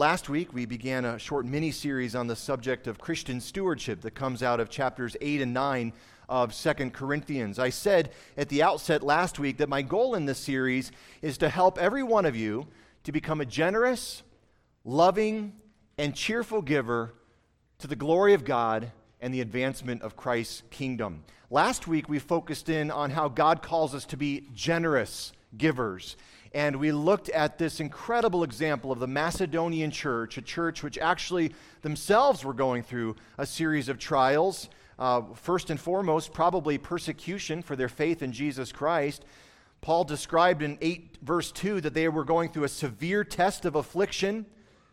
Last week, we began a short mini-series on the subject of Christian stewardship that comes out of chapters 8 and 9 of 2 Corinthians. I said at the outset last week that my goal in this series is to help every one of you to become a generous, loving, and cheerful giver to the glory of God and the advancement of Christ's kingdom. Last week, we focused in on how God calls us to be generous givers. And we looked at this incredible example of the Macedonian church, a church which actually themselves were going through a series of trials. First and foremost, probably persecution for their faith in Jesus Christ. Paul described in 8 verse 2 that they were going through a severe test of affliction,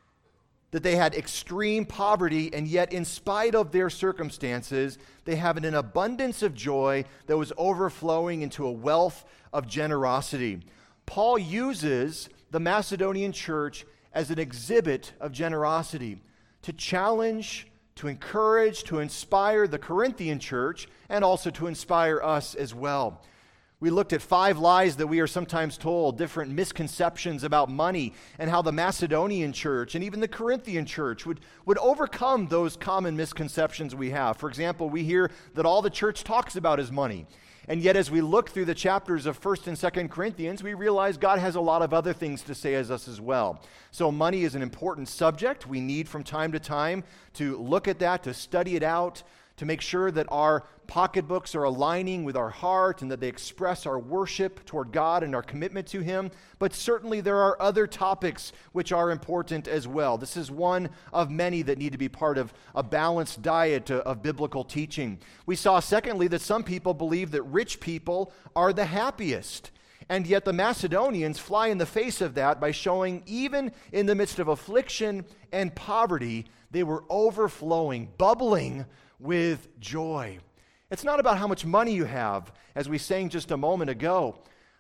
that they had extreme poverty, and yet in spite of their circumstances, they have an abundance of joy that was overflowing into a wealth of generosity. Paul uses the Macedonian church as an exhibit of generosity to challenge, to encourage, to inspire the Corinthian church, and also to inspire us as well. We looked at 5 lies that we are sometimes told, different misconceptions about money, and how the Macedonian church and even the Corinthian church would overcome those common misconceptions we have. For example, we hear that all the church talks about is money. And yet as we look through the chapters of 1 and 2 Corinthians, we realize God has a lot of other things to say as us as well. So money is an important subject. We need from time to time to look at that, to study it out, to make sure that our pocketbooks are aligning with our heart and that they express our worship toward God and our commitment to Him. But certainly there are other topics which are important as well. This is one of many that need to be part of a balanced diet of biblical teaching. We saw, secondly, that some people believe that rich people are the happiest. And yet the Macedonians fly in the face of that by showing even in the midst of affliction and poverty, they were overflowing, bubbling with joy. It's not about how much money you have, as we sang just a moment ago.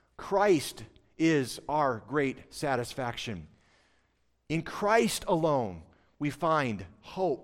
Christ is our great satisfaction. In Christ alone, we find hope,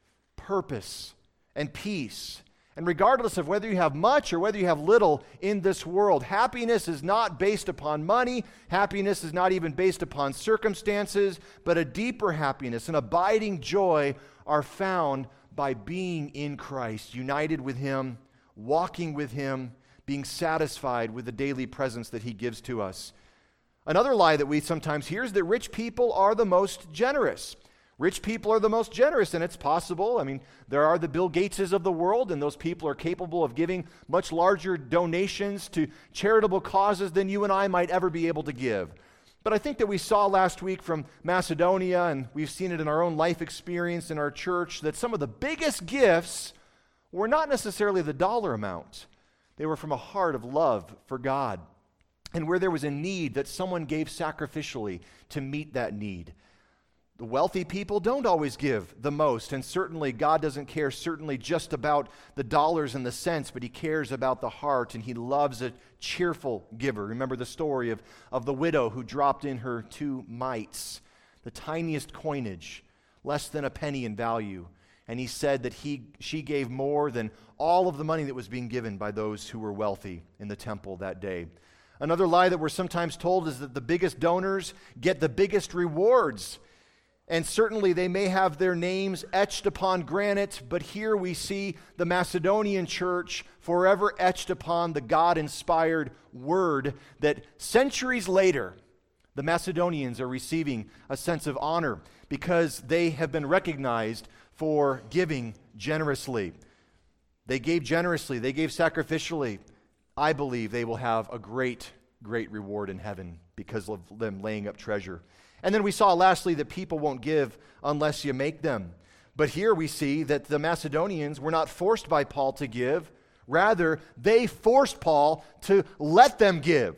purpose, and peace. And regardless of whether you have much or whether you have little in this world, happiness is not based upon money. Happiness is not even based upon circumstances, but a deeper happiness, an abiding joy are found by being in Christ, united with Him, walking with Him, being satisfied with the daily presence that He gives to us. Another lie that we sometimes hear is that rich people are the most generous. Rich people are the most generous, and it's possible. I mean, there are the Bill Gateses of the world, and those people are capable of giving much larger donations to charitable causes than you and I might ever be able to give. But I think that we saw last week from Macedonia, and we've seen it in our own life experience in our church, that some of the biggest gifts were not necessarily the dollar amount. They were from a heart of love for God. And where there was a need, that someone gave sacrificially to meet that need. The wealthy people don't always give the most, and certainly God doesn't care just about the dollars and the cents, but He cares about the heart, and He loves a cheerful giver. Remember the story of the widow who dropped in her 2 mites, the tiniest coinage, less than a penny in value, and He said that she gave more than all of the money that was being given by those who were wealthy in the temple that day. Another lie that we're sometimes told is that the biggest donors get the biggest rewards. And certainly they may have their names etched upon granite, but here we see the Macedonian church forever etched upon the God-inspired word that centuries later, the Macedonians are receiving a sense of honor because they have been recognized for giving generously. They gave generously, they gave sacrificially. I believe they will have a great, great reward in heaven because of them laying up treasure. And then we saw lastly that people won't give unless you make them. But here we see that the Macedonians were not forced by Paul to give. Rather, they forced Paul to let them give.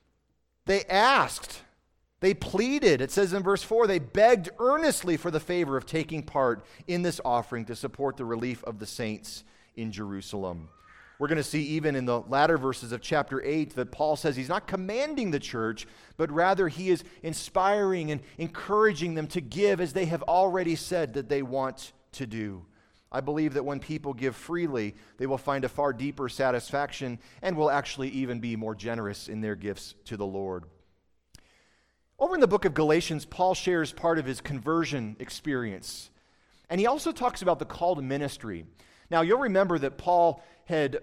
They asked. They pleaded. It says in verse 4, they begged earnestly for the favor of taking part in this offering to support the relief of the saints in Jerusalem. We're going to see even in the latter verses of chapter 8 that Paul says he's not commanding the church, but rather he is inspiring and encouraging them to give as they have already said that they want to do. I believe that when people give freely, they will find a far deeper satisfaction and will actually even be more generous in their gifts to the Lord. Over in the book of Galatians, Paul shares part of his conversion experience. And he also talks about the call to ministry. Now, you'll remember that Paul had,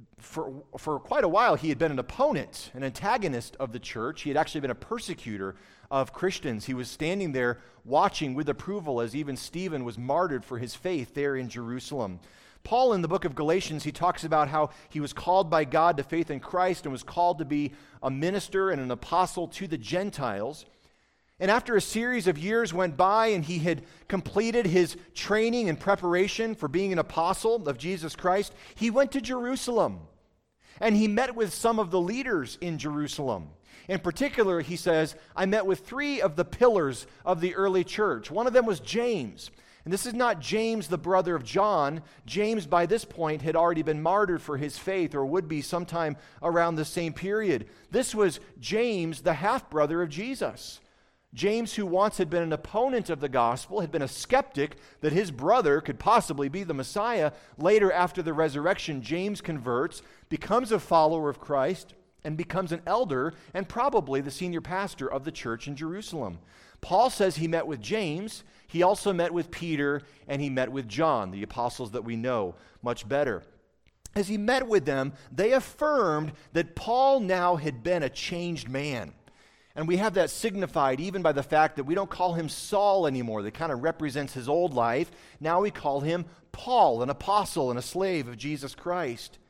for quite a while, he had been an opponent, an antagonist of the church. He had actually been a persecutor of Christians. He was standing there watching with approval as even Stephen was martyred for his faith there in Jerusalem. Paul, in the book of Galatians, he talks about how he was called by God to faith in Christ and was called to be a minister and an apostle to the Gentiles. And after a series of years went by and he had completed his training and preparation for being an apostle of Jesus Christ, he went to Jerusalem. And he met with some of the leaders in Jerusalem. In particular, he says, I met with 3 of the pillars of the early church. One of them was James. And this is not James, the brother of John. James, by this point, had already been martyred for his faith, or would be sometime around the same period. This was James, the half-brother of Jesus. James, who once had been an opponent of the gospel, had been a skeptic that his brother could possibly be the Messiah. Later, after the resurrection, James converts, becomes a follower of Christ, and becomes an elder and probably the senior pastor of the church in Jerusalem. Paul says he met with James. He also met with Peter, and he met with John, the apostles that we know much better. As he met with them, they affirmed that Paul now had been a changed man. And we have that signified even by the fact that we don't call him Saul anymore. That kind of represents his old life. Now we call him Paul, an apostle and a slave of Jesus Christ.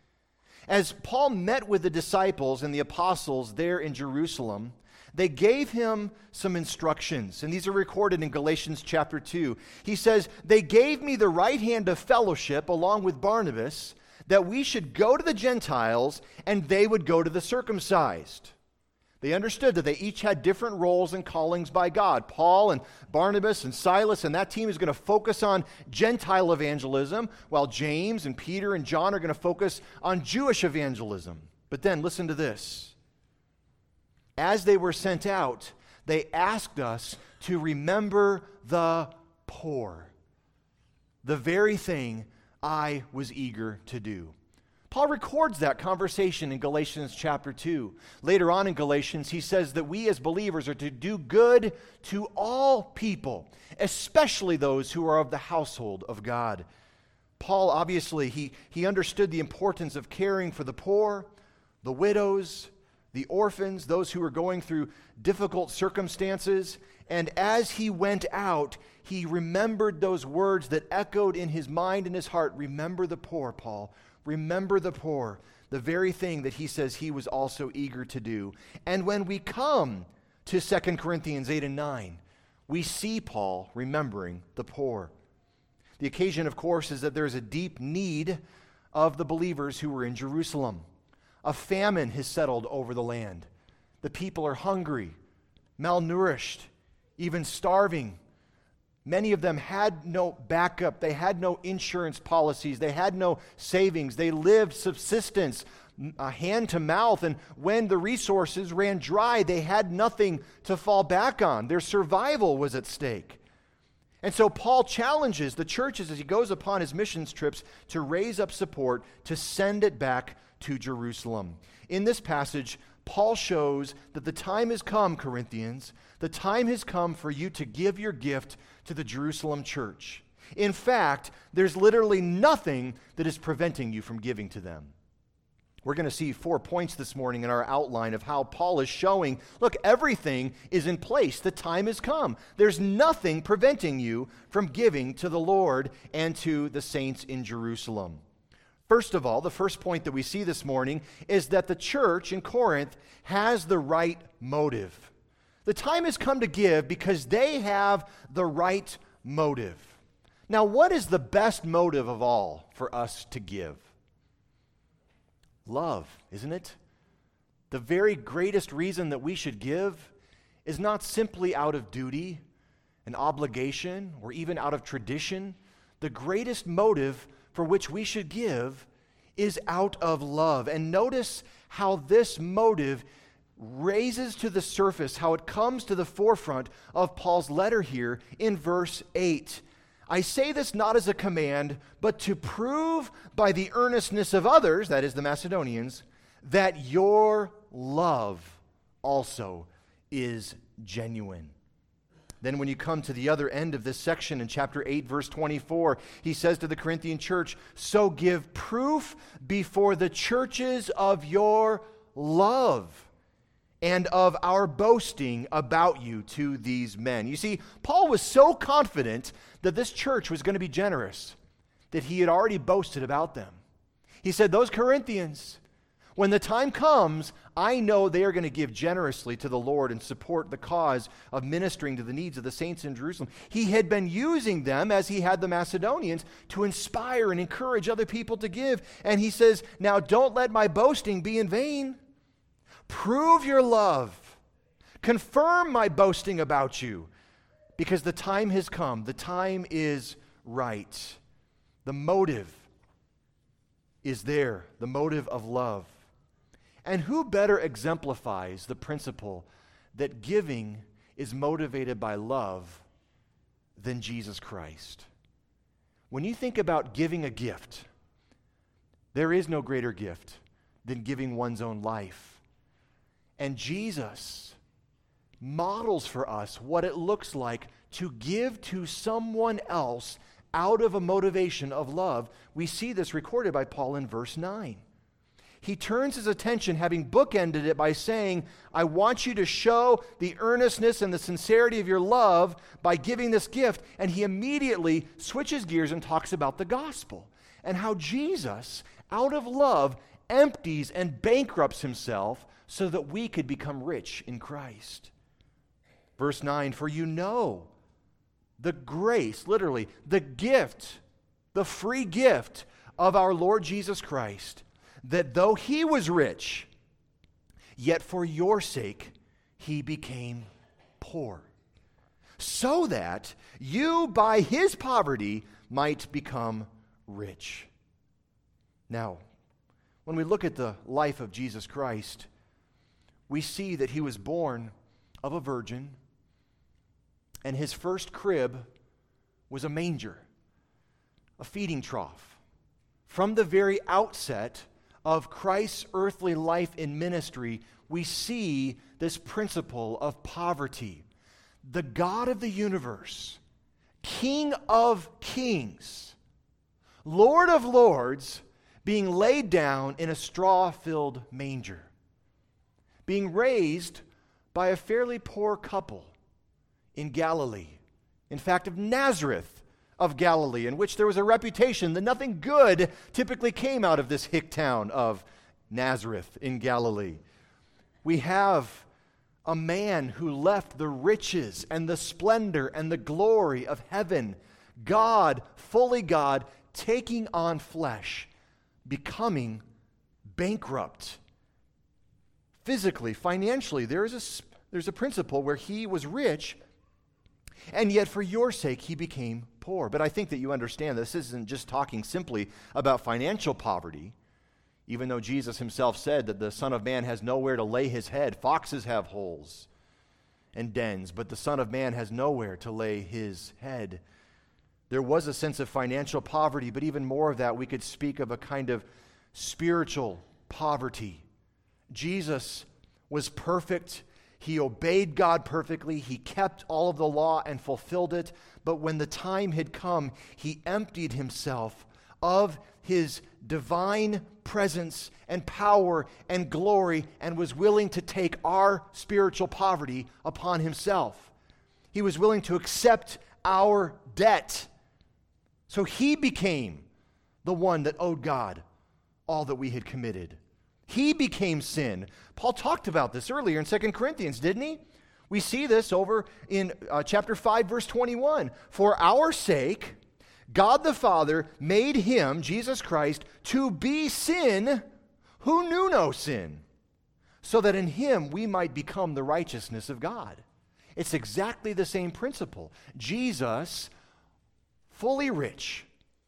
As Paul met with the disciples and the apostles there in Jerusalem, they gave him some instructions, and these are recorded in Galatians chapter 2. He says, they gave me the right hand of fellowship along with Barnabas, that we should go to the Gentiles and they would go to the circumcised. They understood that they each had different roles and callings by God. Paul and Barnabas and Silas and that team is going to focus on Gentile evangelism, while James and Peter and John are going to focus on Jewish evangelism. But then listen to this. As they were sent out, they asked us to remember the poor, the very thing I was eager to do. Paul records that conversation in Galatians chapter 2. Later on in Galatians, he says that we as believers are to do good to all people, especially those who are of the household of God. Paul, obviously, he understood the importance of caring for the poor, the widows, the orphans, those who were going through difficult circumstances. And as he went out, he remembered those words that echoed in his mind and his heart. Remember the poor, Paul. Remember the poor, the very thing that he says he was also eager to do. And when we come to 2 Corinthians 8 and 9, we see Paul remembering the poor. The occasion, of course, is that there is a deep need of the believers who were in Jerusalem. A famine has settled over the land. The people are hungry, malnourished, even starving. Many of them had no backup. They had no insurance policies. They had no savings. They lived subsistence, hand to mouth. And when the resources ran dry, they had nothing to fall back on. Their survival was at stake. And so Paul challenges the churches as he goes upon his missions trips to raise up support to send it back to Jerusalem. In this passage, Paul shows that the time has come, Corinthians. The time has come for you to give your gift to the Jerusalem church. In fact, there's literally nothing that is preventing you from giving to them. We're going to see 4 points this morning in our outline of how Paul is showing, look, everything is in place. The time has come. There's nothing preventing you from giving to the Lord and to the saints in Jerusalem. First of all, the first point that we see this morning is that the church in Corinth has the right motive. The time has come to give because they have the right motive. Now, what is the best motive of all for us to give? Love, isn't it? The very greatest reason that we should give is not simply out of duty, an obligation, or even out of tradition. The greatest motive for which we should give is out of love. And notice how this motive raises to the surface, how it comes to the forefront of Paul's letter here in verse 8. I say this not as a command, but to prove by the earnestness of others, that is the Macedonians, that your love also is genuine. Then when you come to the other end of this section in chapter 8, verse 24, he says to the Corinthian church, "So give proof before the churches of your love and of our boasting about you to these men." You see, Paul was so confident that this church was going to be generous that he had already boasted about them. He said, "Those Corinthians, when the time comes, I know they are going to give generously to the Lord and support the cause of ministering to the needs of the saints in Jerusalem." He had been using them, as he had the Macedonians, to inspire and encourage other people to give. And he says, "Now don't let my boasting be in vain. Prove your love. Confirm my boasting about you, because the time has come. The time is right." The motive is there, the motive of love. And who better exemplifies the principle that giving is motivated by love than Jesus Christ? When you think about giving a gift, there is no greater gift than giving one's own life. And Jesus models for us what it looks like to give to someone else out of a motivation of love. We see this recorded by Paul in verse 9. He turns his attention, having bookended it by saying, "I want you to show the earnestness and the sincerity of your love by giving this gift." And he immediately switches gears and talks about the gospel and how Jesus, out of love, empties and bankrupts himself so that we could become rich in Christ. Verse 9, "For you know the grace," literally, the gift, the free gift of our Lord Jesus Christ, that though he was rich, yet for your sake he became poor, so that you by his poverty might become rich. Now, when we look at the life of Jesus Christ, we see that he was born of a virgin, and his first crib was a manger, a feeding trough. From the very outset of Christ's earthly life in ministry, we see this principle of poverty. The God of the universe, King of kings, Lord of lords, being laid down in a straw-filled manger, being raised by a fairly poor couple in Galilee. In fact, of Nazareth of Galilee, in which there was a reputation that nothing good typically came out of this hick town of Nazareth in Galilee. We have a man who left the riches and the splendor and the glory of heaven, God, fully God, taking on flesh, becoming bankrupt. Physically, financially, there's a principle where he was rich, and yet for your sake he became poor. But I think that you understand this isn't just talking simply about financial poverty, even though Jesus himself said that the Son of Man has nowhere to lay his head. Foxes have holes and dens, but the Son of Man has nowhere to lay his head. There was a sense of financial poverty, but even more of that, we could speak of a kind of spiritual poverty. Jesus was perfect. He obeyed God perfectly. He kept all of the law and fulfilled it. But when the time had come, he emptied himself of his divine presence and power and glory and was willing to take our spiritual poverty upon himself. He was willing to accept our debt. So he became the one that owed God all that we had committed. He became sin. Paul talked about this earlier in 2 Corinthians, didn't he? We see this over in chapter 5, verse 21. "For our sake, God the Father made him," Jesus Christ, "to be sin who knew no sin, so that in him we might become the righteousness of God." It's exactly the same principle. Jesus, fully rich,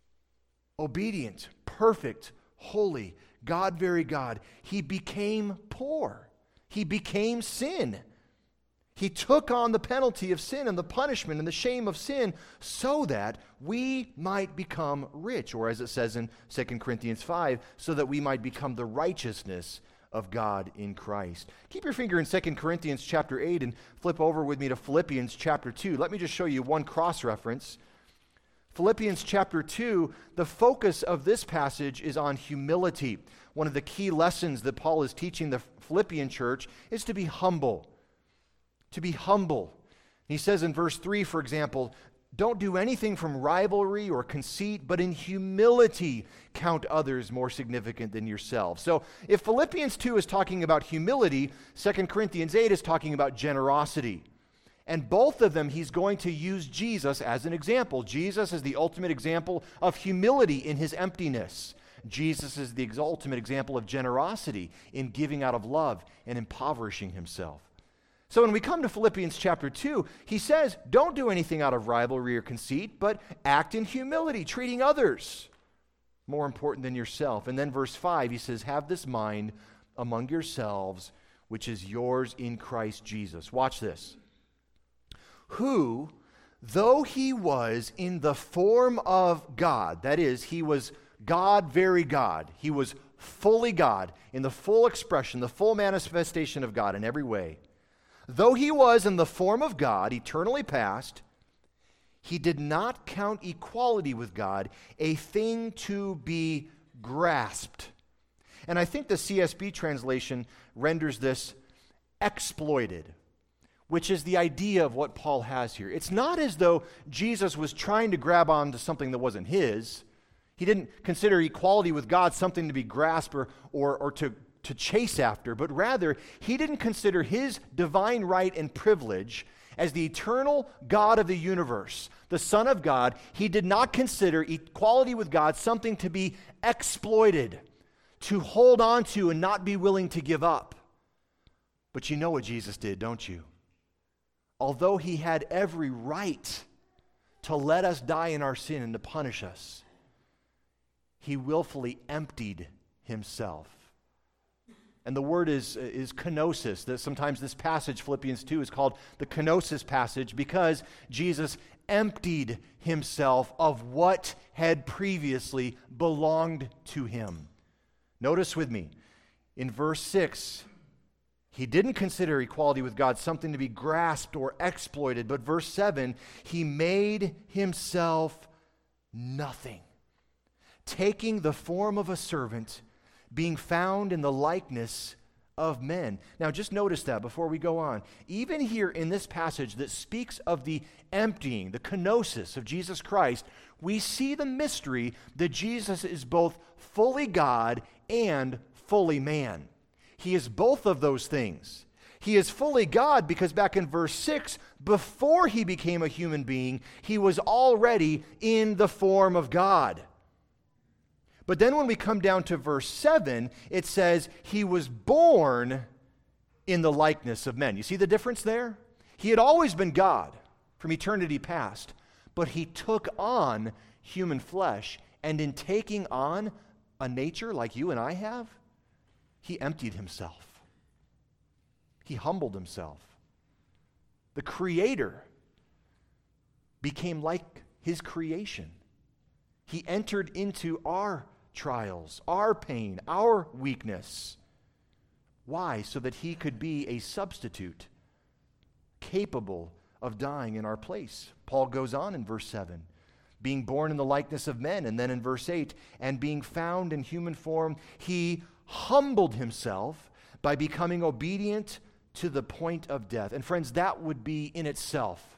obedient, perfect, holy, God, very God, he became poor. He became sin. He took on the penalty of sin and the punishment and the shame of sin so that we might become rich, or as it says in 2 Corinthians 5, so that we might become the righteousness of God in Christ. Keep your finger in 2 Corinthians chapter 8 and flip over with me to Philippians chapter 2. Let me just show you one cross-reference. Philippians chapter 2, the focus of this passage is on humility. One of the key lessons that Paul is teaching the Philippian church is to be humble. To be humble. He says in verse 3, for example, don't do anything from rivalry or conceit, but in humility count others more significant than yourselves. So if Philippians 2 is talking about humility, 2 Corinthians 8 is talking about generosity. And both of them, he's going to use Jesus as an example. Jesus is the ultimate example of humility in his emptiness. Jesus is the ultimate example of generosity in giving out of love and impoverishing himself. So when we come to Philippians chapter 2, he says, don't do anything out of rivalry or conceit, but act in humility, treating others more important than yourself. And then verse 5, he says, have this mind among yourselves, which is yours in Christ Jesus. Watch this. Who, though he was in the form of God, that is, he was God, very God, he was fully God, in the full expression, the full manifestation of God in every way, though he was in the form of God, eternally past, he did not count equality with God a thing to be grasped. And I think the CSB translation renders this exploited, which is the idea of what Paul has here. It's not as though Jesus was trying to grab onto something that wasn't his. He didn't consider equality with God something to be grasped or to chase after, but rather, he didn't consider his divine right and privilege as the eternal God of the universe, the Son of God. He did not consider equality with God something to be exploited, to hold on to and not be willing to give up. But you know what Jesus did, don't you? Although he had every right to let us die in our sin and to punish us, he willfully emptied himself. And the word is kenosis. That sometimes this passage, Philippians 2, is called the kenosis passage because Jesus emptied himself of what had previously belonged to him. Notice with me, in verse 6, he didn't consider equality with God something to be grasped or exploited, but verse 7, he made himself nothing, taking the form of a servant, being found in the likeness of men. Now just notice that before we go on. Even here in this passage that speaks of the emptying, the kenosis of Jesus Christ, we see the mystery that Jesus is both fully God and fully man. He is both of those things. He is fully God because back in verse 6, before he became a human being, he was already in the form of God. But then when we come down to verse 7, it says he was born in the likeness of men. You see the difference there? He had always been God from eternity past, but he took on human flesh, and in taking on a nature like you and I have, he emptied himself. He humbled himself. The Creator became like his creation. He entered into our trials, our pain, our weakness. Why? So that he could be a substitute capable of dying in our place. Paul goes on in verse 7, being born in the likeness of men, and then in verse 8, and being found in human form, he humbled himself by becoming obedient to the point of death. And friends, that would be in itself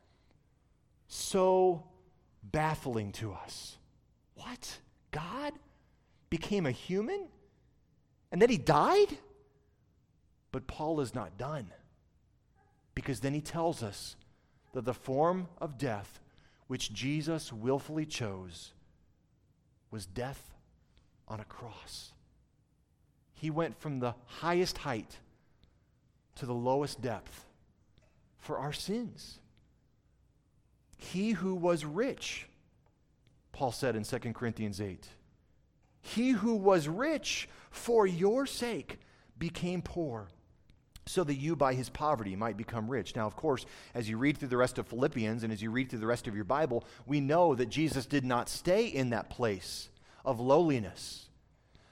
so baffling to us. What? God became a human? And then he died? But Paul is not done. Because then he tells us that the form of death which Jesus willfully chose was death on a cross. He went from the highest height to the lowest depth for our sins. He who was rich, Paul said in 2 Corinthians 8, he who was rich for your sake became poor, so that you by his poverty might become rich. Now, of course, as you read through the rest of Philippians and as you read through the rest of your Bible, we know that Jesus did not stay in that place of lowliness,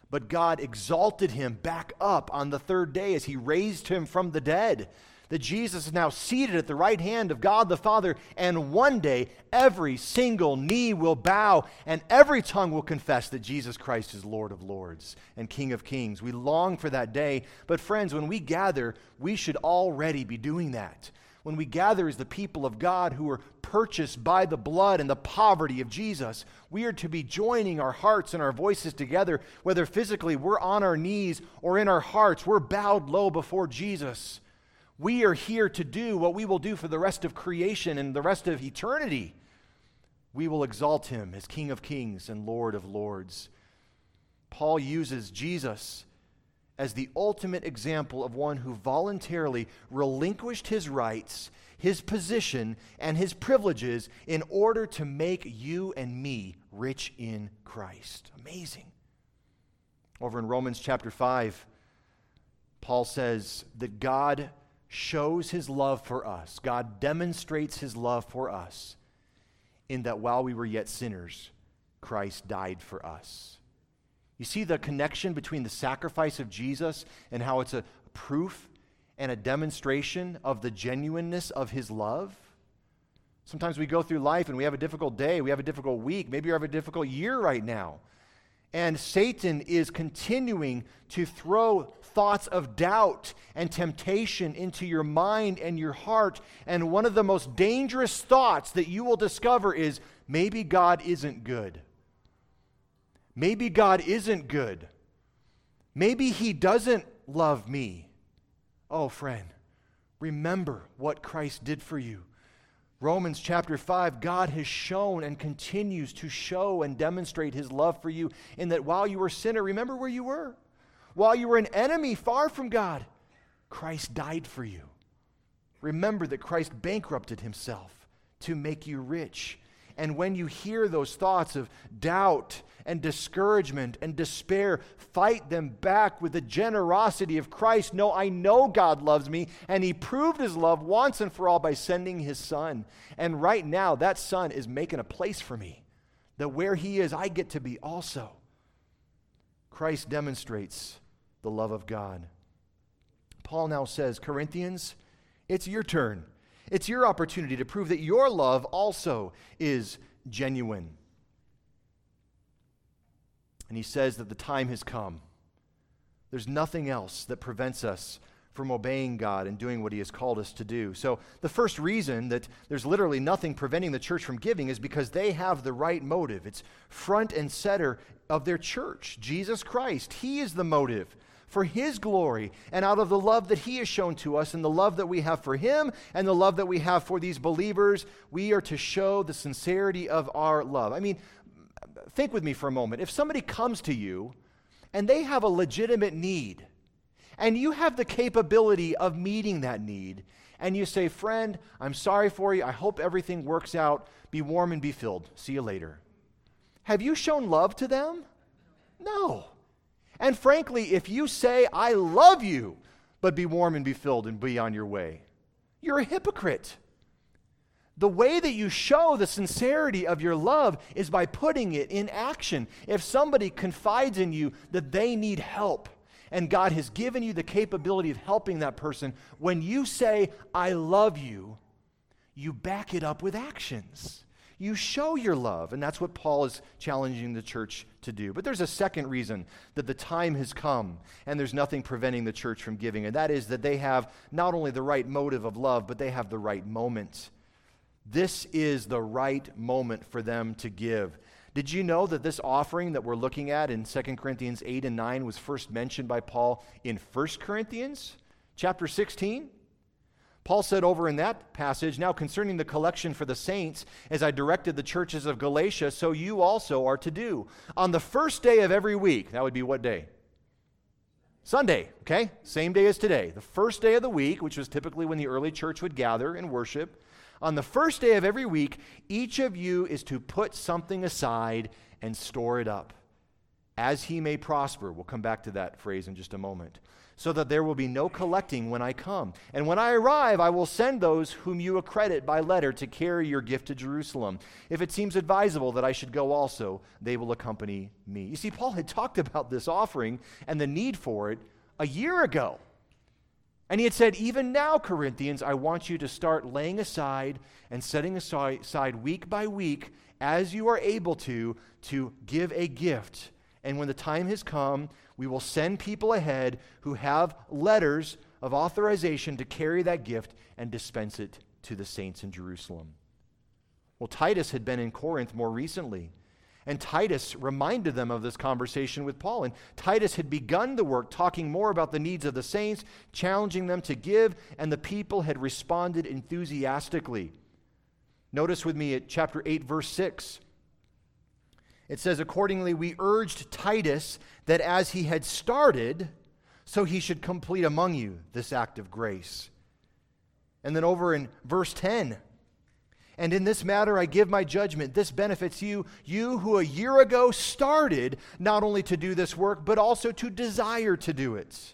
But God exalted him back up on the third day as he raised him from the dead. That Jesus is now seated at the right hand of God the Father, and one day every single knee will bow and every tongue will confess that Jesus Christ is Lord of lords and King of kings. We long for that day, but friends, when we gather, we should already be doing that. When we gather as the people of God who are purchased by the blood and the poverty of Jesus, we are to be joining our hearts and our voices together, whether physically we're on our knees or in our hearts, we're bowed low before Jesus. We are here to do what we will do for the rest of creation and the rest of eternity. We will exalt him as King of kings and Lord of lords. Paul uses Jesus as the ultimate example of one who voluntarily relinquished his rights, his position, and his privileges in order to make you and me rich in Christ. Amazing. Over in Romans chapter 5, Paul says that God shows his love for us. God demonstrates his love for us in that while we were yet sinners, Christ died for us. You see the connection between the sacrifice of Jesus and how it's a proof and a demonstration of the genuineness of his love? Sometimes we go through life and we have a difficult day, we have a difficult week, maybe you have a difficult year right now. And Satan is continuing to throw thoughts of doubt and temptation into your mind and your heart. And one of the most dangerous thoughts that you will discover is, maybe God isn't good. Maybe God isn't good. Maybe he doesn't love me. Oh, friend, remember what Christ did for you. Romans chapter 5, God has shown and continues to show and demonstrate his love for you in that while you were a sinner, remember where you were. While you were an enemy far from God, Christ died for you. Remember that Christ bankrupted himself to make you rich. And when you hear those thoughts of doubt and discouragement and despair, fight them back with the generosity of Christ. No, I know God loves me, and he proved his love once and for all by sending his son. And right now, that son is making a place for me, that where he is, I get to be also. Christ demonstrates the love of God. Paul now says, Corinthians, it's your turn. It's your opportunity to prove that your love also is genuine. And he says that the time has come. There's nothing else that prevents us from obeying God and doing what he has called us to do. So the first reason that there's literally nothing preventing the church from giving is because they have the right motive. It's front and center of their church, Jesus Christ. He is the motive for his glory, and out of the love that he has shown to us and the love that we have for him and the love that we have for these believers, we are to show the sincerity of our love. I mean, think with me for a moment. If somebody comes to you and they have a legitimate need, and you have the capability of meeting that need, and you say, friend, I'm sorry for you, I hope everything works out, be warm and be filled, see you later. Have you shown love to them? No. And frankly, if you say, I love you, but be warm and be filled and be on your way, you're a hypocrite. The way that you show the sincerity of your love is by putting it in action. If somebody confides in you that they need help, and God has given you the capability of helping that person, when you say, I love you, you back it up with actions. You show your love, and that's what Paul is challenging the church to do. But there's a second reason that the time has come, and there's nothing preventing the church from giving, and that is that they have not only the right motive of love, but they have the right moment. This is the right moment for them to give. Did you know that this offering that we're looking at in 2 Corinthians 8 and 9 was first mentioned by Paul in 1 Corinthians chapter 16? Paul said over in that passage, now concerning the collection for the saints, as I directed the churches of Galatia, so you also are to do. On the first day of every week, that would be what day? Sunday, okay? Same day as today. The first day of the week, which was typically when the early church would gather and worship. On the first day of every week, each of you is to put something aside and store it up, as he may prosper. We'll come back to that phrase in just a moment. so that there will be no collecting when I come. And when I arrive, I will send those whom you accredit by letter to carry your gift to Jerusalem. If it seems advisable that I should go also, they will accompany me." You see, Paul had talked about this offering and the need for it a year ago. And he had said, even now, Corinthians, I want you to start laying aside and setting aside week by week, as you are able to give a gift. And when the time has come, we will send people ahead who have letters of authorization to carry that gift and dispense it to the saints in Jerusalem. Well, Titus had been in Corinth more recently, and Titus reminded them of this conversation with Paul. And Titus had begun the work talking more about the needs of the saints, challenging them to give, and the people had responded enthusiastically. Notice with me at chapter 8, verse 6. It says, "Accordingly, we urged Titus that as he had started, so he should complete among you this act of grace." And then over in verse 10, "And in this matter I give my judgment. This benefits you who a year ago started not only to do this work, but also to desire to do it.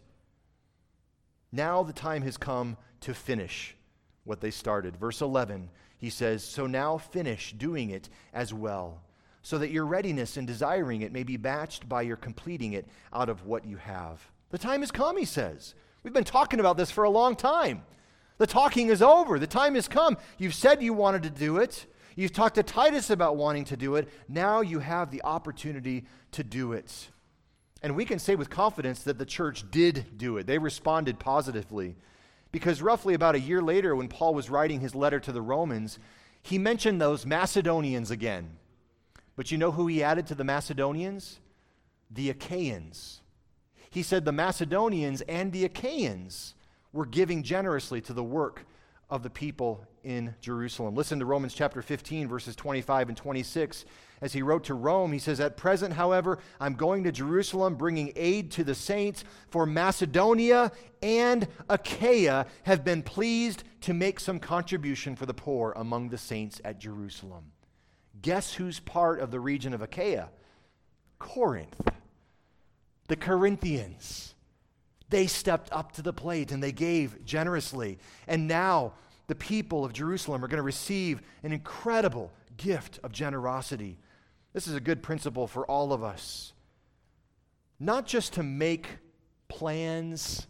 Now the time has come to finish what they started." Verse 11, he says, "So now finish doing it as well, so that your readiness in desiring it may be matched by your completing it out of what you have." The time has come, he says. We've been talking about this for a long time. The talking is over. The time has come. You've said you wanted to do it. You've talked to Titus about wanting to do it. Now you have the opportunity to do it. And we can say with confidence that the church did do it. They responded positively. Because roughly about a year later, when Paul was writing his letter to the Romans, he mentioned those Macedonians again. But you know who he added to the Macedonians? The Achaeans. He said the Macedonians and the Achaeans were giving generously to the work of the people in Jerusalem. Listen to Romans chapter 15, verses 25 and 26. As he wrote to Rome, he says, "At present, however, I'm going to Jerusalem, bringing aid to the saints, for Macedonia and Achaia have been pleased to make some contribution for the poor among the saints at Jerusalem." Guess who's part of the region of Achaia? Corinth. The Corinthians. They stepped up to the plate and they gave generously. And now the people of Jerusalem are going to receive an incredible gift of generosity. This is a good principle for all of us. Not just to make plans,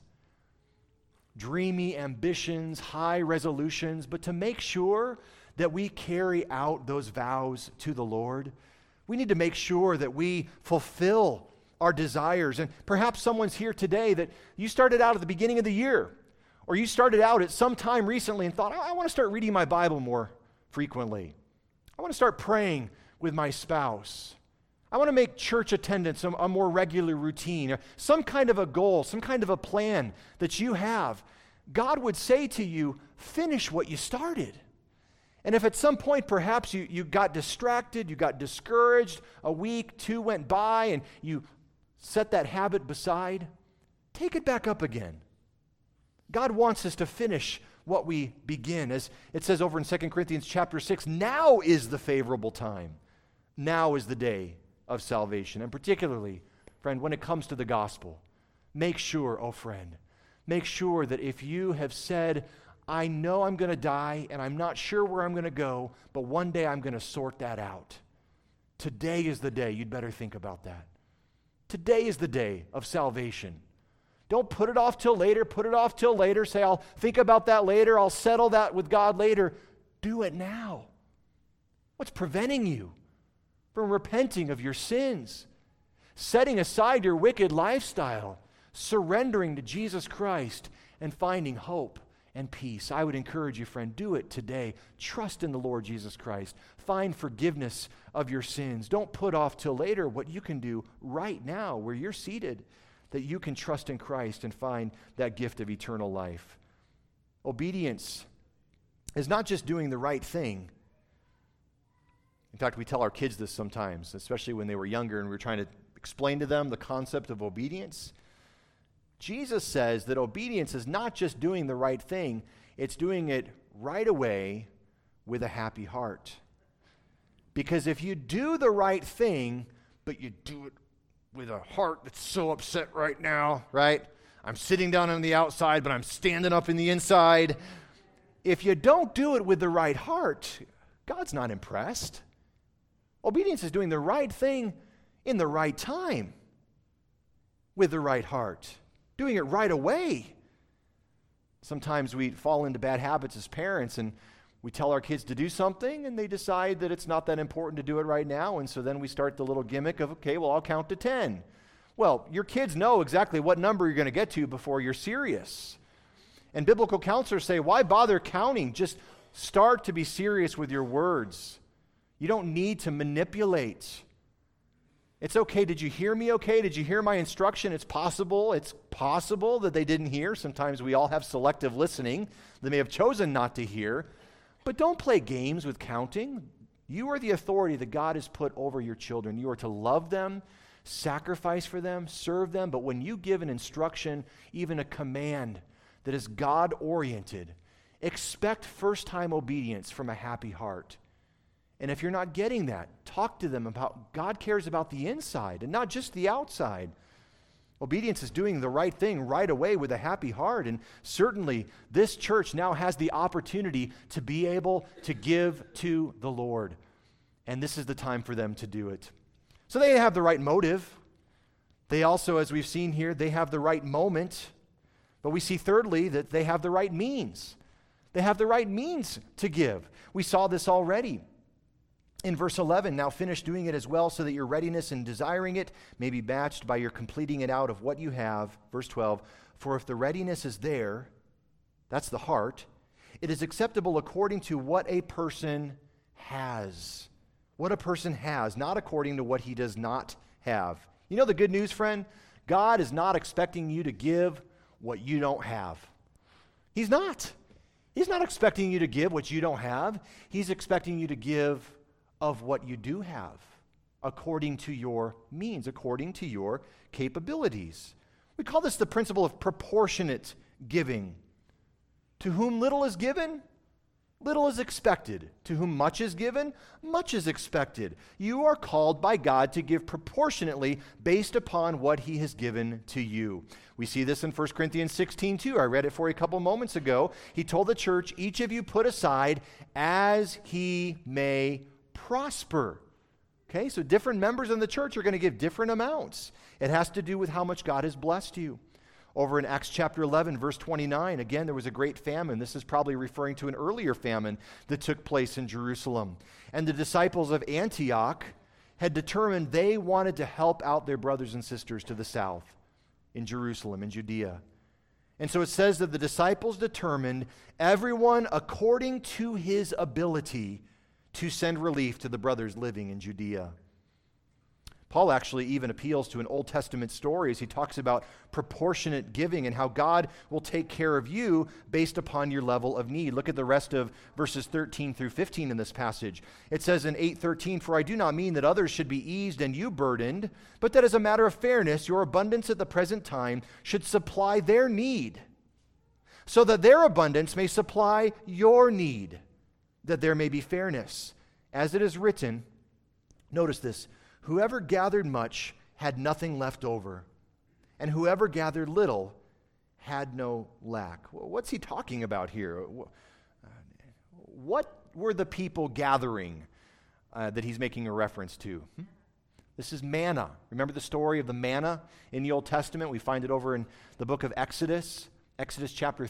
dreamy ambitions, high resolutions, but to make sure that we carry out those vows to the Lord. We need to make sure that we fulfill our desires. And perhaps someone's here today that you started out at the beginning of the year, or you started out at some time recently and thought, I want to start reading my Bible more frequently. I want to start praying with my spouse. I want to make church attendance a more regular routine, some kind of a goal, some kind of a plan that you have. God would say to you, finish what you started. And if at some point perhaps you got distracted, you got discouraged, a week, two went by, and you set that habit beside, take it back up again. God wants us to finish what we begin. As it says over in 2 Corinthians chapter 6, now is the favorable time. Now is the day of salvation. And particularly, friend, when it comes to the gospel, make sure, oh friend, make sure that if you have said, I know I'm going to die and I'm not sure where I'm going to go, but one day I'm going to sort that out. Today is the day. You'd better think about that. Today is the day of salvation. Don't put it off till later. Put it off till later. Say, I'll think about that later. I'll settle that with God later. Do it now. What's preventing you from repenting of your sins, setting aside your wicked lifestyle, surrendering to Jesus Christ, and finding hope and peace? I would encourage you, friend, do it today. Trust in the Lord Jesus Christ. Find forgiveness of your sins. Don't put off till later what you can do right now where you're seated, that you can trust in Christ and find that gift of eternal life. Obedience is not just doing the right thing. In fact, we tell our kids this sometimes, especially when they were younger and we're trying to explain to them the concept of obedience. Jesus says that obedience is not just doing the right thing, it's doing it right away with a happy heart. Because if you do the right thing, but you do it with a heart that's so upset right now, right? I'm sitting down on the outside, but I'm standing up in the inside. If you don't do it with the right heart, God's not impressed. Obedience is doing the right thing in the right time with the right heart, doing it right away. Sometimes we fall into bad habits as parents, and we tell our kids to do something, and they decide that it's not that important to do it right now, and so then we start the little gimmick of, okay, well, I'll count to 10. Well, your kids know exactly what number you're going to get to before you're serious. And biblical counselors say, why bother counting? Just start to be serious with your words. You don't need to manipulate. It's okay. Did you hear me okay? Did you hear my instruction? It's possible that they didn't hear. Sometimes we all have selective listening. They may have chosen not to hear. But don't play games with counting. You are the authority that God has put over your children. You are to love them, sacrifice for them, serve them. But when you give an instruction, even a command that is God-oriented, expect first-time obedience from a happy heart. And if you're not getting that, talk to them about God cares about the inside and not just the outside. Obedience is doing the right thing right away with a happy heart. And certainly this church now has the opportunity to be able to give to the Lord. And this is the time for them to do it. So they have the right motive. They also, as we've seen here, they have the right moment. But we see thirdly that they have the right means. They have the right means to give. We saw this already. In verse 11, now finish doing it as well so that your readiness in desiring it may be matched by your completing it out of what you have. Verse 12, for if the readiness is there, that's the heart, it is acceptable according to what a person has. What a person has, not according to what he does not have. You know the good news, friend? God is not expecting you to give what you don't have. He's not. He's not expecting you to give what you don't have. He's expecting you to give of what you do have, according to your means, according to your capabilities. We call this the principle of proportionate giving. To whom little is given, little is expected. To whom much is given, much is expected. You are called by God to give proportionately based upon what he has given to you. We see this in 1 Corinthians 16 too. I read it for you a couple moments ago. He told the church, each of you put aside as he may prosper. Okay, so different members in the church are going to give different amounts. It has to do with how much God has blessed you. Over in Acts chapter 11, verse 29, again, there was a great famine. This is probably referring to an earlier famine that took place in Jerusalem. And the disciples of Antioch had determined they wanted to help out their brothers and sisters to the south in Jerusalem, in Judea. And so it says that the disciples determined, everyone according to his ability, to send relief to the brothers living in Judea. Paul actually even appeals to an Old Testament story as he talks about proportionate giving and how God will take care of you based upon your level of need. Look at the rest of verses 13 through 15 in this passage. It says in 8:13, for I do not mean that others should be eased and you burdened, but that as a matter of fairness, your abundance at the present time should supply their need, so that their abundance may supply your need, that there may be fairness. As it is written, notice this, whoever gathered much had nothing left over, and whoever gathered little had no lack. What's he talking about here? What were the people gathering that he's making a reference to? This is manna. Remember the story of the manna in the Old Testament? We find it over in the book of Exodus, Exodus chapter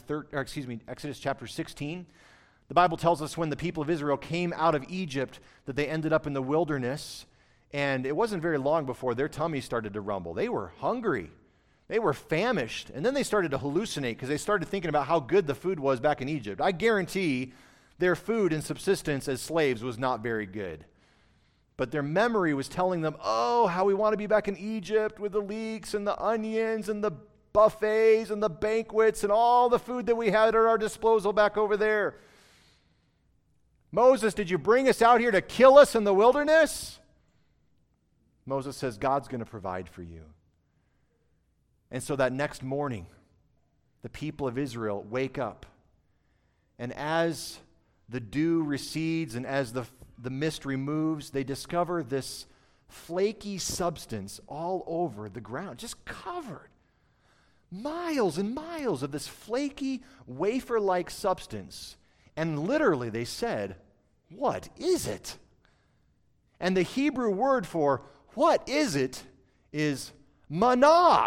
16. The Bible tells us when the people of Israel came out of Egypt that they ended up in the wilderness, and it wasn't very long before their tummies started to rumble. They were hungry. They were famished, and then they started to hallucinate because they started thinking about how good the food was back in Egypt. I guarantee their food and subsistence as slaves was not very good. But their memory was telling them, oh, how we want to be back in Egypt with the leeks and the onions and the buffets and the banquets and all the food that we had at our disposal back over there. Moses, did you bring us out here to kill us in the wilderness? Moses says, God's going to provide for you. And so that next morning, the people of Israel wake up. And as the dew recedes and as the mist removes, they discover this flaky substance all over the ground, just covered. miles and miles of this flaky, wafer-like substance. And literally they said, "What is it?" And the Hebrew word for "what is it" is manna.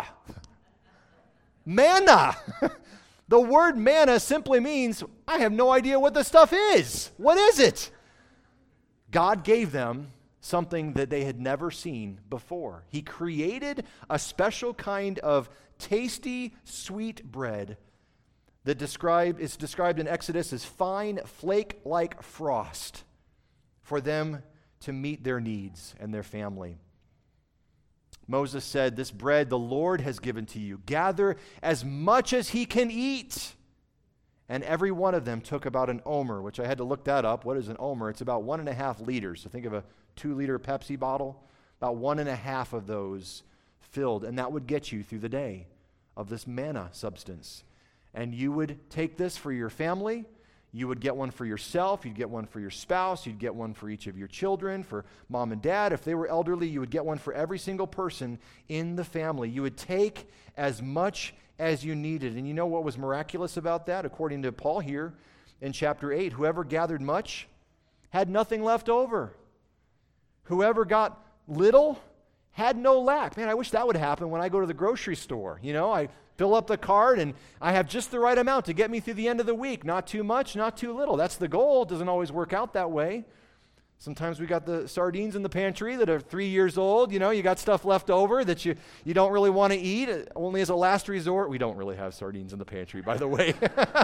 Manna. The word manna simply means, I have no idea what this stuff is. What is it? God gave them something that they had never seen before. He created a special kind of tasty, sweet bread that is described in Exodus as fine, flake-like frost for them to meet their needs and their family. Moses said, "This bread the Lord has given to you. Gather as much as he can eat." And every one of them took about an omer, which I had to look that up. What is an omer? It's about 1.5 liters. So think of a 2-liter Pepsi bottle. About 1.5 of those filled. And that would get you through the day of this manna substance. And you would take this for your family. You would get one for yourself, you'd get one for your spouse, you'd get one for each of your children, for mom and dad. If they were elderly, you would get one for every single person in the family. You would take as much as you needed. And you know what was miraculous about that? According to Paul here in chapter 8, whoever gathered much had nothing left over. Whoever got little had no lack. Man, I wish that would happen when I go to the grocery store. You know, I fill up the cart, and I have just the right amount to get me through the end of the week. Not too much, not too little. That's the goal. It doesn't always work out that way. Sometimes we got the sardines in the pantry that are 3 years old. You know, you got stuff left over that you don't really want to eat, only as a last resort. We don't really have sardines in the pantry, by the way.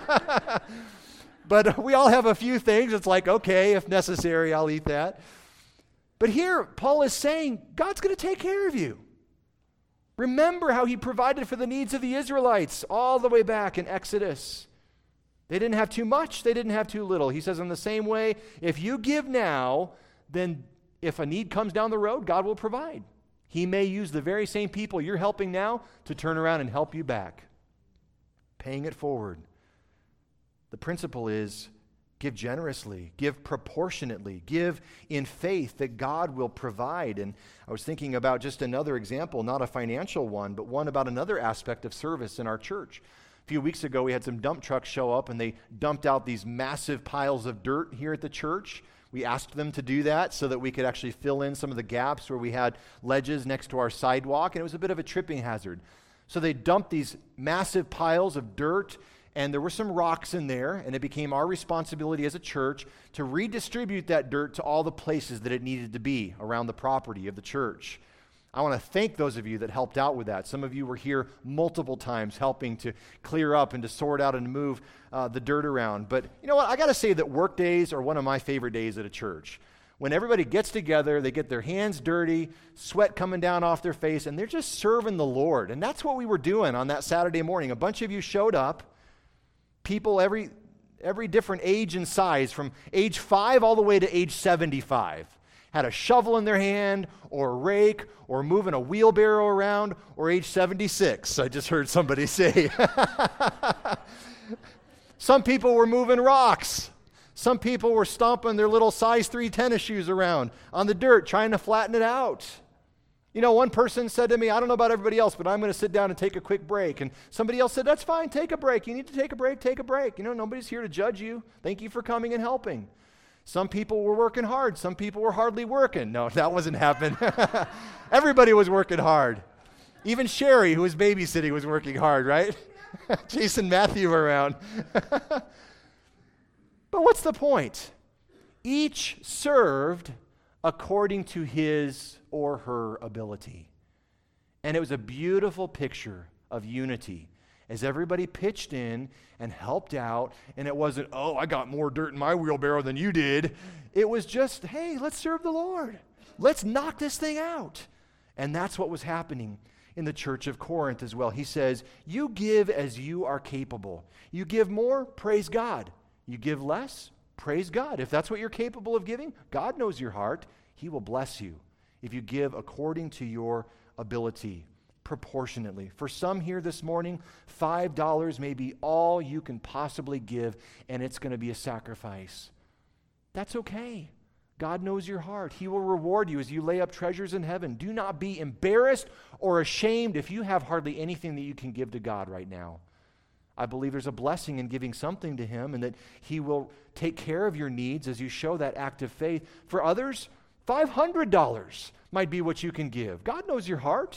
But we all have a few things. It's like, okay, if necessary, I'll eat that. But here, Paul is saying, God's going to take care of you. Remember how he provided for the needs of the Israelites all the way back in Exodus. They didn't have too much, they didn't have too little. He says in the same way, if you give now, then if a need comes down the road, God will provide. He may use the very same people you're helping now to turn around and help you back. Paying it forward. The principle is give generously, give proportionately, give in faith that God will provide. And I was thinking about just another example, not a financial one, but one about another aspect of service in our church. A few weeks ago, we had some dump trucks show up, and they dumped out these massive piles of dirt here at the church. We asked them to do that so that we could actually fill in some of the gaps where we had ledges next to our sidewalk, and it was a bit of a tripping hazard. So they dumped these massive piles of dirt, and there were some rocks in there, and it became our responsibility as a church to redistribute that dirt to all the places that it needed to be around the property of the church. I want to thank those of you that helped out with that. Some of you were here multiple times helping to clear up and to sort out and move the dirt around. But you know what? I got to say that work days are one of my favorite days at a church. When everybody gets together, they get their hands dirty, sweat coming down off their face, and they're just serving the Lord. And that's what we were doing on that Saturday morning. A bunch of you showed up. People every different age and size, from age 5 all the way to age 75, had a shovel in their hand or a rake or moving a wheelbarrow around, or age 76, I just heard somebody say. Some people were moving rocks. Some people were stomping their little size 3 tennis shoes around on the dirt, trying to flatten it out. You know, one person said to me, I don't know about everybody else, but I'm going to sit down and take a quick break. And somebody else said, that's fine, take a break. You need to take a break, take a break. You know, nobody's here to judge you. Thank you for coming and helping. Some people were working hard. Some people were hardly working. No, that wasn't happening. Everybody was working hard. Even Sherry, who was babysitting, was working hard, right? Chasing Matthew around. But what's the point? Each served according to his or her ability. And it was a beautiful picture of unity as everybody pitched in and helped out. And it wasn't, oh, I got more dirt in my wheelbarrow than you did. It was just, hey, let's serve the Lord. Let's knock this thing out. And that's what was happening in the church of Corinth as well. He says, you give as you are capable. You give more, praise God. You give less, praise God. If that's what you're capable of giving, God knows your heart. He will bless you if you give according to your ability, proportionately. For some here this morning, $5 may be all you can possibly give, and it's going to be a sacrifice. That's okay. God knows your heart. He will reward you as you lay up treasures in heaven. Do not be embarrassed or ashamed if you have hardly anything that you can give to God right now. I believe there's a blessing in giving something to Him, and that He will take care of your needs as you show that act of faith. For others, $500 might be what you can give. God knows your heart.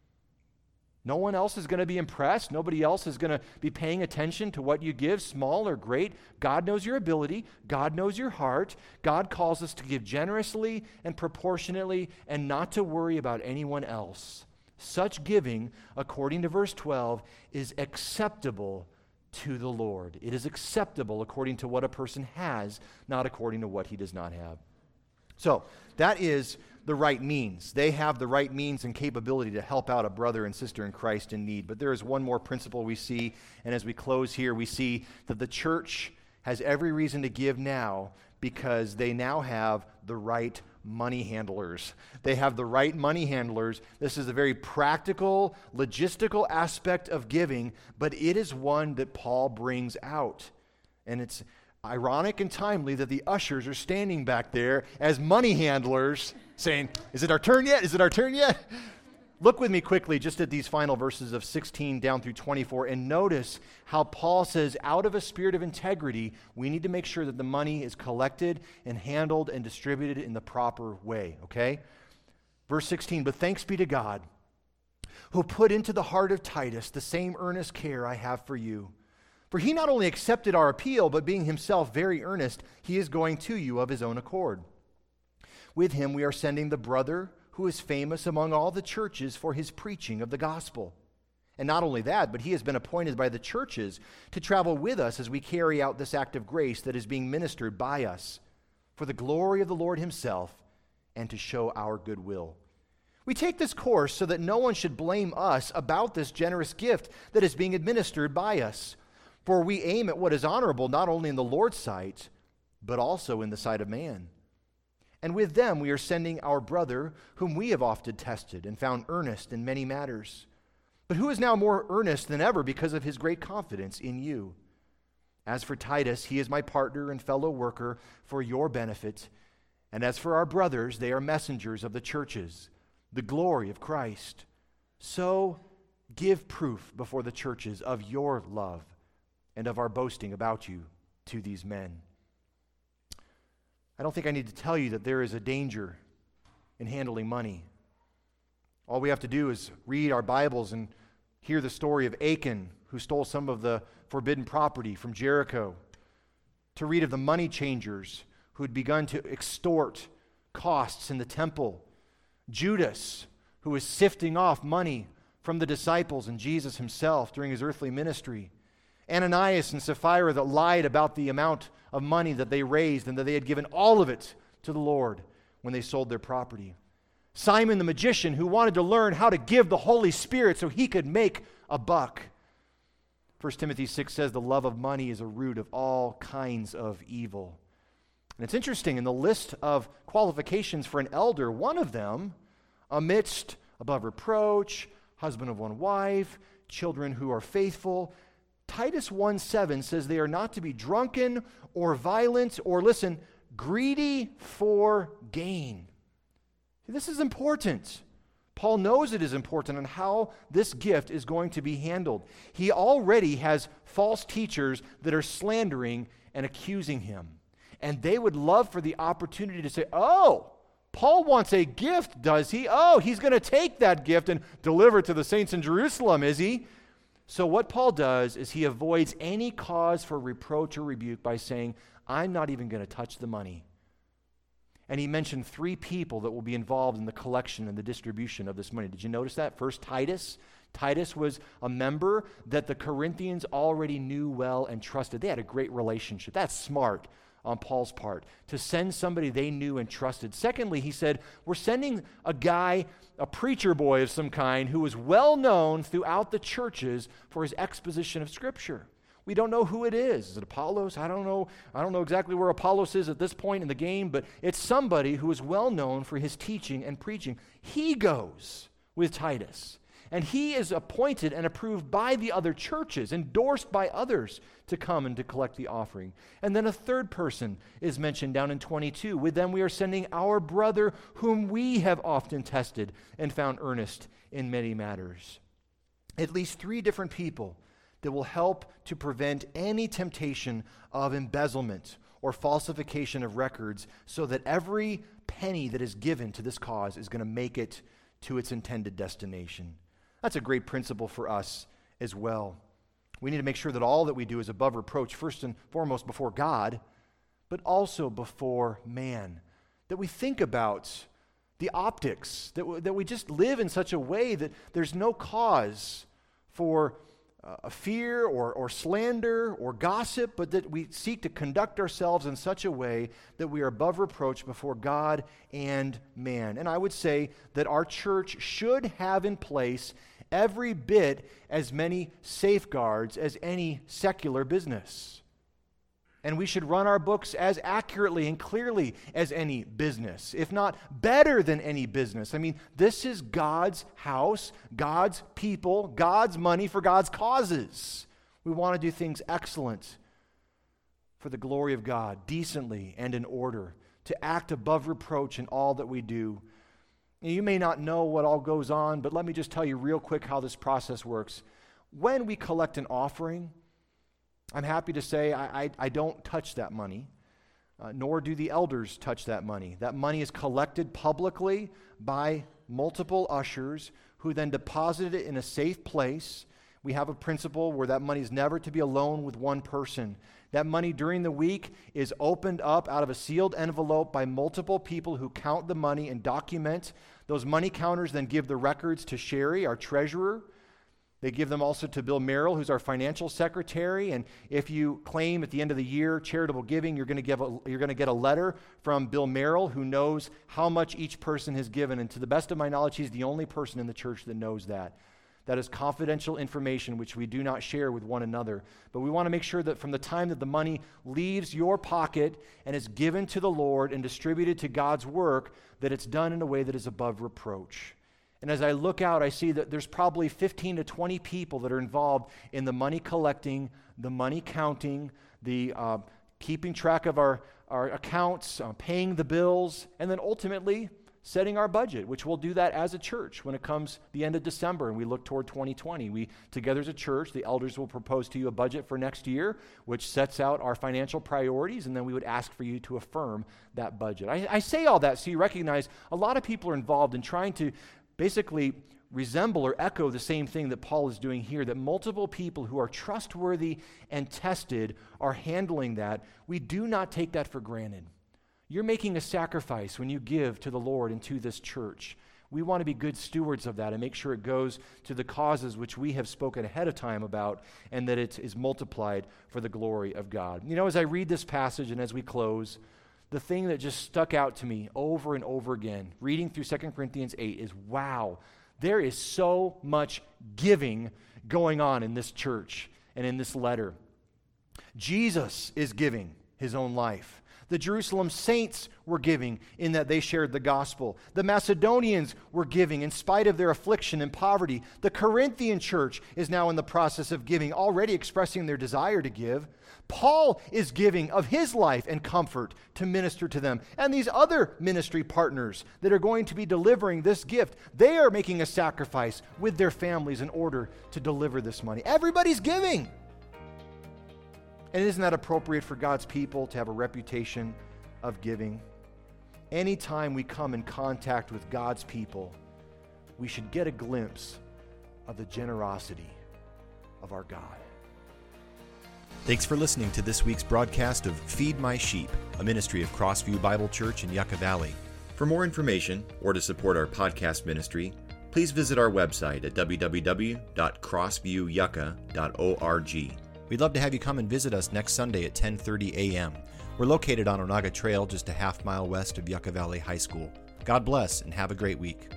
No one else is going to be impressed. Nobody else is going to be paying attention to what you give, small or great. God knows your ability. God knows your heart. God calls us to give generously and proportionately and not to worry about anyone else. Such giving, according to verse 12, is acceptable to the Lord. It is acceptable according to what a person has, not according to what he does not have. So, that is the right means. They have the right means and capability to help out a brother and sister in Christ in need. But there is one more principle we see, and as we close here, we see that the church has every reason to give now because they now have the right money handlers. They have the right money handlers. This is a very practical, logistical aspect of giving, but it is one that Paul brings out. And it's ironic and timely that the ushers are standing back there as money handlers saying, "Is it our turn yet? Is it our turn yet?" Look with me quickly just at these final verses of 16 down through 24 and notice how Paul says, out of a spirit of integrity, we need to make sure that the money is collected and handled and distributed in the proper way, okay? Verse 16, "But thanks be to God, who put into the heart of Titus the same earnest care I have for you. For he not only accepted our appeal, but being himself very earnest, he is going to you of his own accord. With him we are sending the brother who is famous among all the churches for his preaching of the gospel. And not only that, but he has been appointed by the churches to travel with us as we carry out this act of grace that is being ministered by us for the glory of the Lord himself and to show our goodwill. We take this course so that no one should blame us about this generous gift that is being administered by us. For we aim at what is honorable not only in the Lord's sight, but also in the sight of man. And with them we are sending our brother, whom we have often tested and found earnest in many matters, but who is now more earnest than ever because of his great confidence in you. As for Titus, he is my partner and fellow worker for your benefit. And as for our brothers, they are messengers of the churches, the glory of Christ. So give proof before the churches of your love and of our boasting about you to these men." I don't think I need to tell you that there is a danger in handling money. All we have to do is read our Bibles and hear the story of Achan, who stole some of the forbidden property from Jericho, to read of the money changers who had begun to extort costs in the temple, Judas, who was sifting off money from the disciples and Jesus himself during his earthly ministry, Ananias and Sapphira that lied about the amount of money that they raised and that they had given all of it to the Lord when they sold their property. Simon the magician who wanted to learn how to give the Holy Spirit so he could make a buck. 1 Timothy 6 says the love of money is a root of all kinds of evil. And it's interesting, in the list of qualifications for an elder, one of them, amidst above reproach, husband of one wife, children who are faithful, Titus 1:7 says they are not to be drunken or violent or, listen, greedy for gain. This is important. Paul knows it is important on how this gift is going to be handled. He already has false teachers that are slandering and accusing him. And they would love for the opportunity to say, "Oh, Paul wants a gift, does he? Oh, he's going to take that gift and deliver it to the saints in Jerusalem, is he?" So what Paul does is he avoids any cause for reproach or rebuke by saying, "I'm not even going to touch the money." And he mentioned 3 people that will be involved in the collection and the distribution of this money. Did you notice that? First, Titus. Titus was a member that the Corinthians already knew well and trusted. They had a great relationship. That's smart on Paul's part, to send somebody they knew and trusted. Secondly, he said, we're sending a guy, a preacher boy of some kind, who was well known throughout the churches for his exposition of Scripture. We don't know who it is. Is it Apollos? I don't know exactly where Apollos is at this point in the game, but it's somebody who is well known for his teaching and preaching. He goes with Titus. And he is appointed and approved by the other churches, endorsed by others to come and to collect the offering. And then a third person is mentioned down in 22. With them we are sending our brother, whom we have often tested and found earnest in many matters. At least 3 different people that will help to prevent any temptation of embezzlement or falsification of records, so that every penny that is given to this cause is going to make it to its intended destination. That's a great principle for us as well. We need to make sure that all that we do is above reproach, first and foremost before God, but also before man. That we think about the optics, that we just live in such a way that there's no cause for a fear or slander or gossip, but that we seek to conduct ourselves in such a way that we are above reproach before God and man. And I would say that our church should have in place every bit as many safeguards as any secular business. And we should run our books as accurately and clearly as any business, if not better than any business. I mean, this is God's house, God's people, God's money for God's causes. We want to do things excellent for the glory of God, decently and in order, to act above reproach in all that we do. You may not know what all goes on, but let me just tell you real quick how this process works. When we collect an offering, I'm happy to say I don't touch that money, nor do the elders touch that money. That money is collected publicly by multiple ushers who then deposit it in a safe place. We have a principle where that money is never to be alone with one person. That money during the week is opened up out of a sealed envelope by multiple people who count the money and document. Those money counters then give the records to Sherry, our treasurer. They give them also to Bill Merrill, who's our financial secretary. And if you claim at the end of the year charitable giving, you're going to get a letter from Bill Merrill, who knows how much each person has given. And to the best of my knowledge, he's the only person in the church that knows that. That is confidential information which we do not share with one another. But we want to make sure that from the time that the money leaves your pocket and is given to the Lord and distributed to God's work, that it's done in a way that is above reproach. And as I look out, I see that there's probably 15 to 20 people that are involved in the money collecting, the money counting, the keeping track of our accounts, paying the bills, and then ultimately setting our budget, which we'll do that as a church when it comes the end of December and we look toward 2020. We, together as a church, the elders will propose to you a budget for next year, which sets out our financial priorities, and then we would ask for you to affirm that budget. I say all that so you recognize a lot of people are involved in trying to basically resemble or echo the same thing that Paul is doing here, that multiple people who are trustworthy and tested are handling that. We do not take that for granted. You're making a sacrifice when you give to the Lord and to this church. We want to be good stewards of that and make sure it goes to the causes which we have spoken ahead of time about, and that it is multiplied for the glory of God. You know, as I read this passage and as we close, the thing that just stuck out to me over and over again, reading through 2 Corinthians 8, is wow, there is so much giving going on in this church and in this letter. Jesus is giving his own life. The Jerusalem saints were giving in that they shared the gospel. The Macedonians were giving in spite of their affliction and poverty. The Corinthian church is now in the process of giving, already expressing their desire to give. Paul is giving of his life and comfort to minister to them. And these other ministry partners that are going to be delivering this gift, they are making a sacrifice with their families in order to deliver this money. Everybody's giving. And isn't that appropriate for God's people to have a reputation of giving? Anytime we come in contact with God's people, we should get a glimpse of the generosity of our God. Thanks for listening to this week's broadcast of Feed My Sheep, a ministry of Crossview Bible Church in Yucca Valley. For more information or to support our podcast ministry, please visit our website at www.crossviewyucca.org. We'd love to have you come and visit us next Sunday at 10:30 a.m. We're located on Onaga Trail, just a half mile west of Yucca Valley High School. God bless and have a great week.